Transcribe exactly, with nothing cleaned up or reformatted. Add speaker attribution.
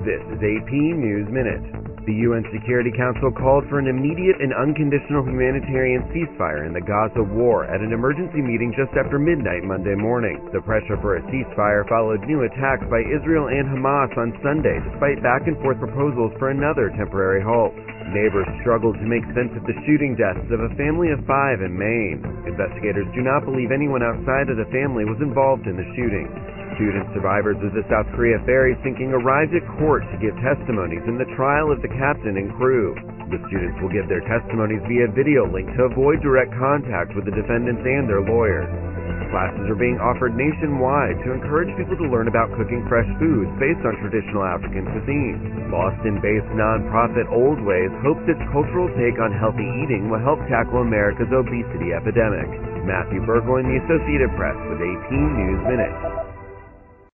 Speaker 1: This is A P News Minute. The U N Security Council called for an immediate and unconditional humanitarian ceasefire in the Gaza war at an emergency meeting just after midnight Monday morning. The pressure for a ceasefire followed new attacks by Israel and Hamas on Sunday, despite back-and-forth proposals for another temporary halt. Neighbors struggled to make sense of the shooting deaths of a family of five in Maine. Investigators do not believe anyone outside of the family was involved in the shooting. Student survivors of the South Korea ferry sinking arrived at court to give testimonies in the trial of the captain and crew. The students will give their testimonies via video link to avoid direct contact with the defendants and their lawyers. Classes are being offered nationwide to encourage people to learn about cooking fresh foods based on traditional African cuisine. Boston-based nonprofit Old Ways hopes its cultural take on healthy eating will help tackle America's obesity epidemic. Matthew Burgoyne, The Associated Press, with A P News Minute.